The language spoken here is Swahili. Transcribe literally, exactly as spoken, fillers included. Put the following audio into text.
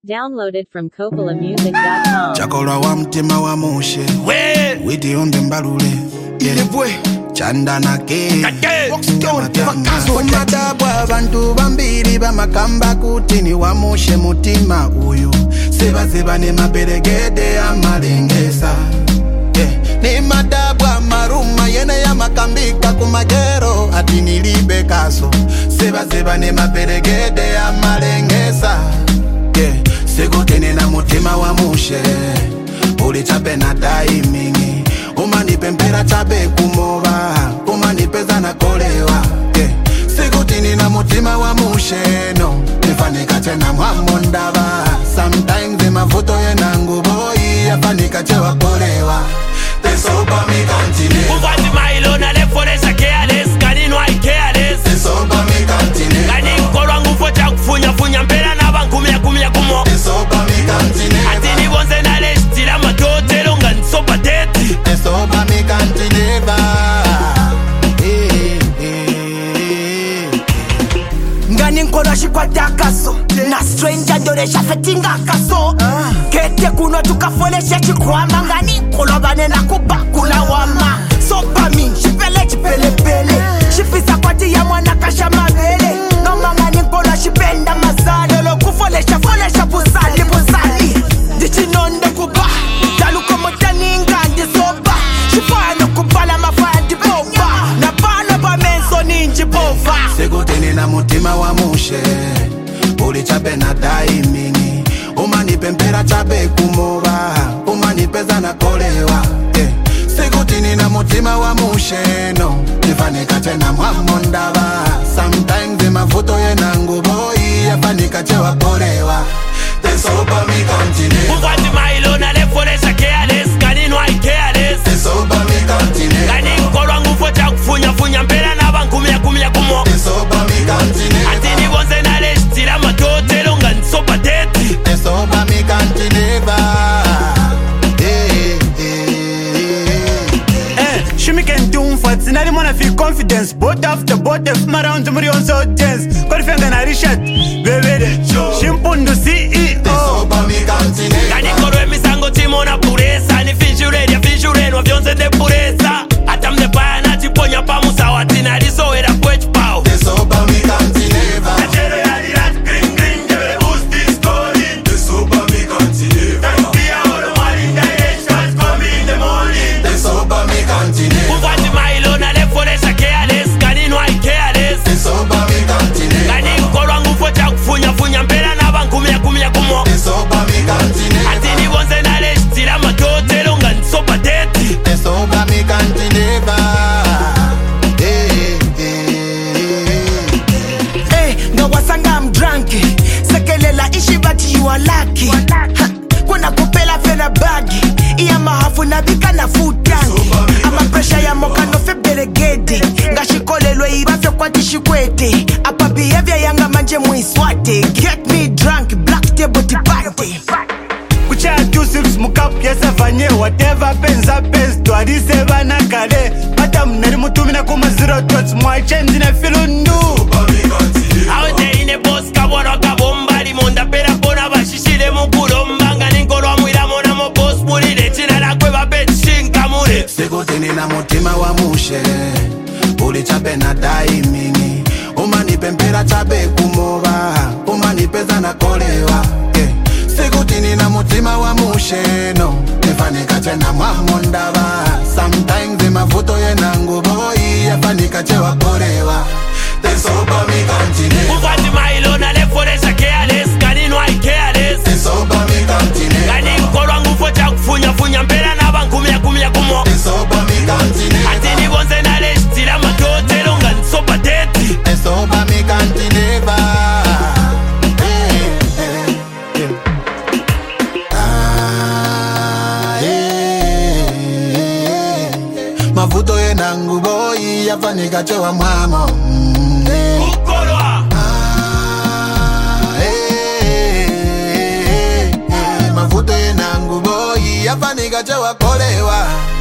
Downloaded from Coppola Music dot com. Chakora wa mtima wa mushe Witi onde mbalule Ilebwe Chanda na ke Kumadabwa abantu bambiri bamakamba kutini wa mushe mutima uyu Seba seba ne maperegede ya malengesa Ni madabwa maruma yene ya makambika kumagero Ati nilibe kaso Seba seba ne maperegede ya malengesa Yeah, sego tene na mutima wa mushe Uli chape na daimingi Umani pempera chape kumova Umani peza na kolewa Yeah, sego tene na mutima wa mushe No, nifanika chena mwamondava Sometimes ema vuto ye nangu boy Yafanika chewa kolewa Tesoba mi kantine Uvati mailo na leforesa careless Kaninu I careless Tesoba mi kantine Kani mkoro ngufu cha kufunya funya mpera na bankumia kumia kumo Tesoba mi kantine Atini bonze na lestila matotelo nga nsopa teti Tesoba mi kantine Ngani nkolo shikwata kaso Na stranger doresha fetinga kaso uh. Kete kuno tukafoleshe chikwama Ngani nkolo bane na kubakula wama Sopa mi, shipele chipele pele Shifisa kwati ya mwana kasha mabele Ngama ngani nkolo shipenda mazale Lo kufolesha folesha pusali pusali Dichinonde kuba Taluko motani ngandi soba Shifano kubala mafandi boba Na bala ba menso ninji bova Sego tene na mutima wa mushe Uli chape na daimingi Umani pempera chape kumova Umani peza na kolewa yeah. Sego tene na mutima wa mushe No, nifanika chena mwamondava Sometimes ema vuto ye nangu boy Yafanika chewa kolewa Tesoba mi kantine Uvati mailo na leforesa careless Kaninu I careless Tesoba mi kantine Kani mkoro ngufu cha kufunya funya mpera na bankumia kumia kumo Tesoba mi kantine Atini bonze na lestila matotelo nga nsopa teti Tesoba mi kantine Hey, Eh, shimi can do for tonight. Wanna feel confidence. Both after both of my round to me on so tense. Confident and I Richard, baby. Shimpundu C E O. Tesoba mi kantine Kani koro misango timo na puresa Ni finjure ya finjure no vyonze de puresa Hata mdepaya na chiponya pa musawa Tina liso era kwech pao Tesoba mi kantine Nachero ya lirat green green Jebe who's this calling Tesoba mi kantine Tantia olo mali directions come in the morning Tesoba mi kantine Uvati mailo na leforesa careless Kaninu I careless Tesoba mi kantine Kani mkoro ngufu cha kufunya funya mpera na bankumia kumia kumo Tesoba mi kantine Atini bonze na lestila matotelo nga nsopa teti Tesoba mi kantine Hey, hey, Hey, no wasanga I'm drunk Sekelela ishi but you are lucky ha, kuna kupela fena bagi Iya mahafu na bika na food tank Ama pressure ya moka no fe beregede Ngashikolelwe ibafyo kwa tishikwete Apa behavior yanga manje muiswate Get me drunk, black table tipate Kucha two sips mukap yesa fanye whatever pens happens. To adise bana kale. Pata mneri mutumina kuma zero thoughts. Mwa change na filundu. Aote ine boss kaboro kabomba limonda pera pona bashishile mukulomba ngani ngolwa mwila mona mo boss mulile china la kweba betishinka mule Sego tene na mutima wa mushe Uli chape na daimingi Umani pempera chape kumova Umani peza na kolewa yeah. Sego tene na mutima wa mushe No, nifanika chena mwamondava Sometimes ema vuto ye nangu boy Yafanika chewa kolewa Tesoba mi kantine Uvati mailo na leforesa careless Kaninu I careless Tesoba mi kantine Kani mkoro ngufu cha kufunya funya mpera na bankumia kumia kumo Tesoba mi kantine Atini bonze na lestila matotelo nga nsopa teti Tesoba mi kantine Hey, hey, hey. Ah, hey, hey. Mavuto ye nangu boy Yafanika chewa mwamo mm, hey. Ukolwa Ah, hey, hey, hey. Mavuto ye nangu boy Yafanika chewa kolewa